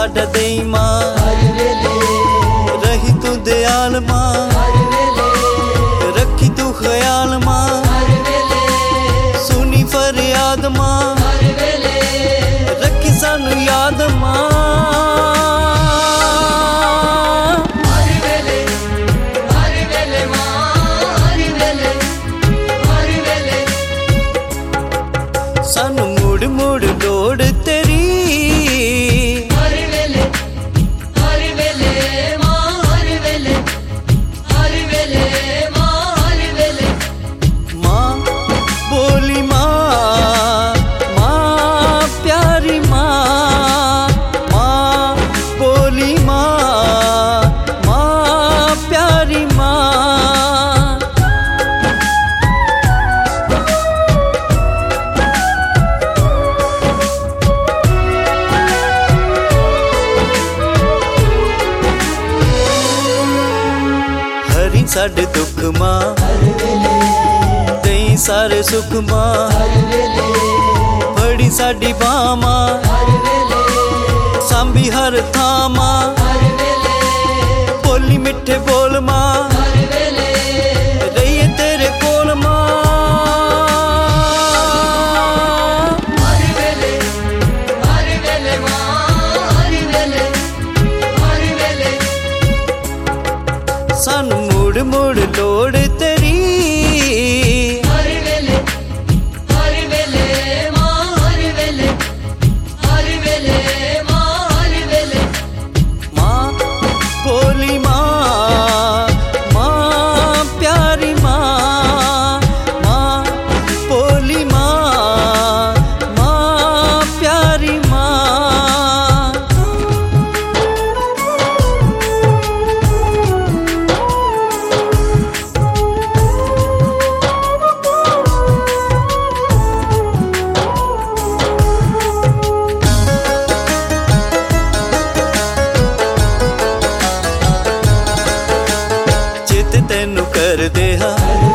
साडा देई मां, रही तू दयाल मां, रखी तू ख्याल मां, सुनी फरियाद मां, रखी सानू याद मां। सानू मुड़ मुड़ लोड़ तेरी, हर वेले मां, हर वेले मां, हर वेले मां बोली मां, मां प्यारी मां, मां बोली मां, मां प्यारी मां। हरी साडे दुख मां, तेई सारे सुख मां, बड़ी साडी बां मां, सांभी हर थां मां, बोली मिठे बोल मां, रहिए तेरे कोल मां। सानू मुड़ मुड़ लोड़ तेरी, हर वेले मां, हर वेले मां, हर वेले मां बोली मां, मां प्यारी मां, मां बोली मां, मां प्यारी मां। चित तेनू कर दे हा,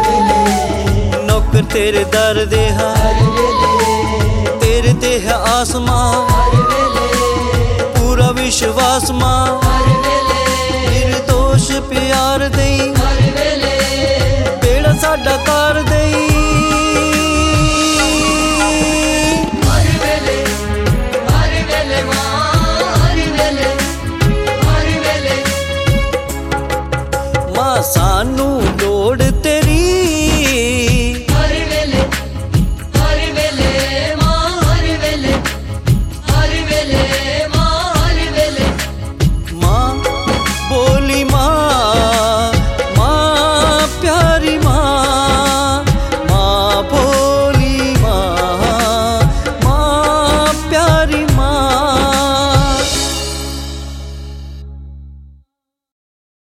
नौकर तेरे दर दे हा, तेरे ते है आसमां, पूरा विश्वास मां, निर्दोष प्यार देई, बेड़ा साडा तार देई। मां सानू